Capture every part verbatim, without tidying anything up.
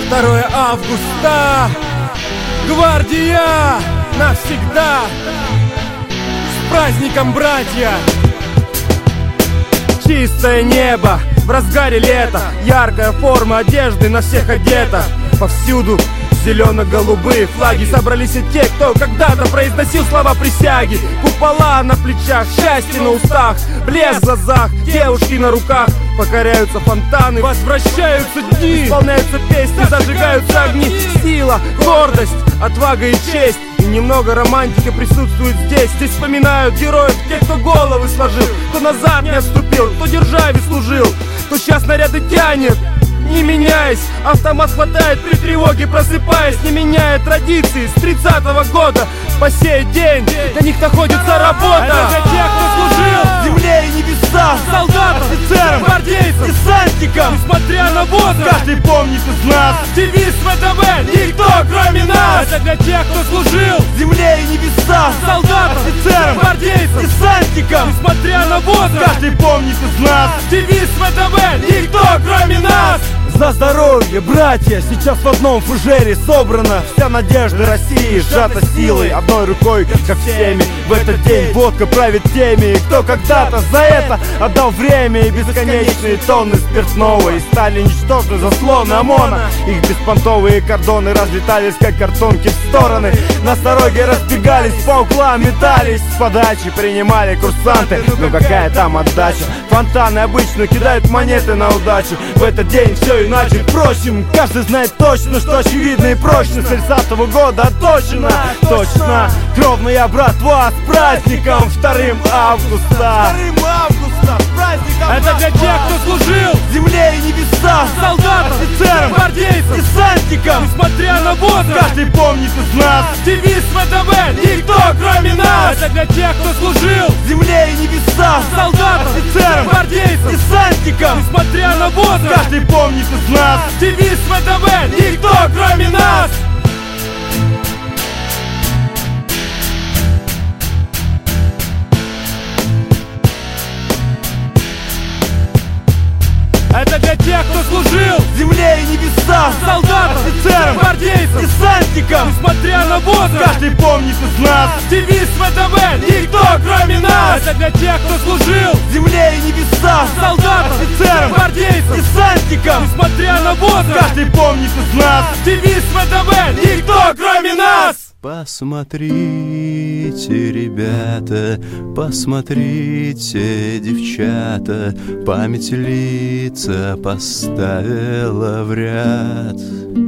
второе августа. Гвардия навсегда. С праздником, братья! Чистое небо в разгаре лета, яркая форма одежды на всех одета. Повсюду зелено-голубые флаги. Собрались и те, кто когда-то произносил слова присяги. Купола на плечах, счастье на устах, блеск в глазах, девушки на руках. Покоряются фонтаны, возвращаются дни, исполняются песни, зажигаются огни. Сила, гордость, отвага и честь. И немного романтики присутствует здесь. Здесь вспоминают героев, те, кто головы сложил, кто назад не отступил, кто державе служил, кто сейчас наряды тянет, не меняясь. Автомат хватает при тревоге, просыпаясь, не меняя традиции с тридцатого года. По сей день для них находится работа. Это для тех, кто служил земле и небесам, солдатам, офицерам, гвардейцам, десантникам. Несмотря на возраст, каждый помнит из нас девиз ВТБ: никто кроме нас. Это для тех, кто служил земле и небесам, солдатам, офицерам, гвардейцам, десантникам. Несмотря на возраст, каждый помнит из нас девиз ВТБ: никто кроме нас. За здоровье, братья, сейчас в одном фужере собрана вся надежда России, сжата силой, одной рукой, как всеми. В этот день водка правит теми, кто когда-то за это отдал время и бесконечные тонны спиртного. И стали ничтожны заслоны ОМОНа. Их беспонтовые кордоны разлетались, как картонки, в стороны. На дороге разбегались, по углам метались, с подачи принимали курсанты. Но какая там отдача? Фонтаны обычно кидают монеты на удачу. В этот день все иначе, впрочем, каждый знает точно, что очевидно и прочно. С тридцатого года точно, точно. Кровная братва с праздником вторым августа. вторым августа, с праздником. Это для тех, кто служил земле и небесам, солдатам, офицерам, гвардейцам, десантникам. Несмотря на возраст, каждый помнит из нас девиз ВТБ: никто кроме нас. Это для тех, кто служил земле и небесам, солдатам, офицерам, гвардейцам, десантникам. Несмотря на возраст, каждый помнит из нас девиз ВТБ: никто кроме нас. Это для тех, кто служил земле и небесам, солдатам, офицерам, гвардейцам, десантникам. Несмотря на возраст, каждый помнит из нас девиз ВТБ: никто кроме нас. Это для тех, кто служил земле и небесам, солдатам, офицерам, гвардейцам, десантникам. Несмотря на возраст, каждый помнит из нас девиз ВТБ: никто кроме нас. Посмотрите, ребята, посмотрите, девчата, память лица поставила в ряд.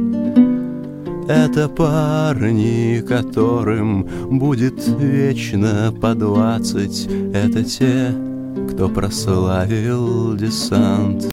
Это парни, которым будет вечно по двадцать. Это те, кто прославил десант.